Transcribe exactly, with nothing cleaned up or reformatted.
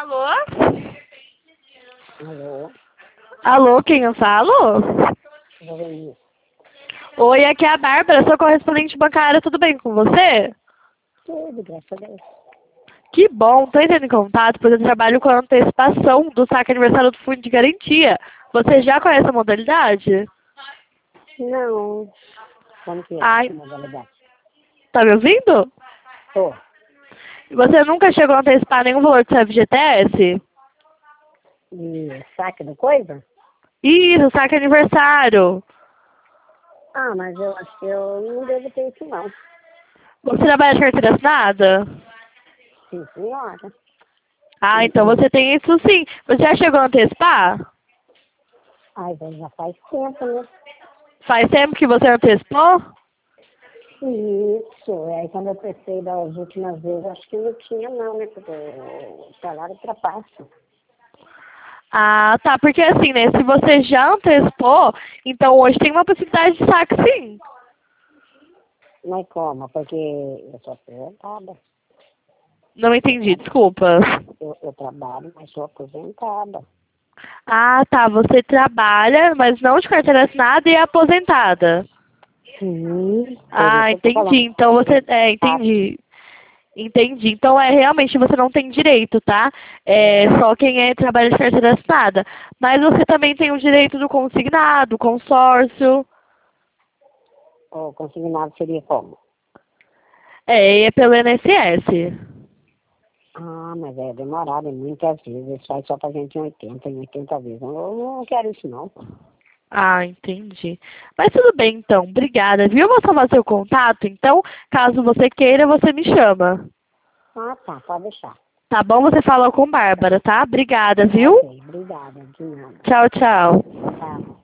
Alô? Alô? Alô, quem eu falo? Oi. Oi, aqui é a Bárbara, sou correspondente bancária, tudo bem com você? Tudo, graças a Deus. Que bom, estou entrando em contato, pois eu trabalho com a antecipação do saque aniversário do Fundo de Garantia. Você já conhece a modalidade? Não. Como que é? Ai, Que modalidade? tá me ouvindo? Tô. Você nunca chegou a antecipar nenhum valor do seu F G T S? E saque do coisa? Isso, saque aniversário. Ah, mas eu acho que eu não devo ter isso não. Você trabalha de carteira assinada? Sim, senhora. Ah, então você tem isso sim. Você já chegou a antecipar? Ai, velho, já faz tempo, né? Faz tempo que você antecipou? Isso. Aí quando eu pensei das últimas vezes, acho que não tinha não, né? Porque o salário ultrapassa. Ah, tá, porque assim, né, se você já antecipou, então hoje tem uma possibilidade de saque sim. Mas como? Porque eu sou aposentada. Não Eu, entendi, tra desculpa. eu, eu trabalho, mas sou aposentada. Ah, tá, você trabalha, mas não de carteira assinada e é aposentada. Sim, por isso Ah, que eu tô entendi, falando. então você, é, Ah, entendi. Entendi. Então, é realmente você não tem direito, tá? É é. só quem é trabalha de carteira assinada. Mas você também tem o direito do consignado, consórcio. O consignado seria como? É, e é pelo I N S S. Ah, mas é demorado, é muitas vezes. Eles fazem só pra gente em oitenta, em oitenta vezes. Eu não quero isso não. Ah, entendi. Mas tudo bem, então. Obrigada, viu? Eu vou salvar seu contato, então, caso você queira, você me chama. Ah, tá, pode deixar. Tá bom? Você falou com Bárbara, tá? Obrigada, Tá viu? ok, obrigada, de nada. Tchau, tchau. Tchau.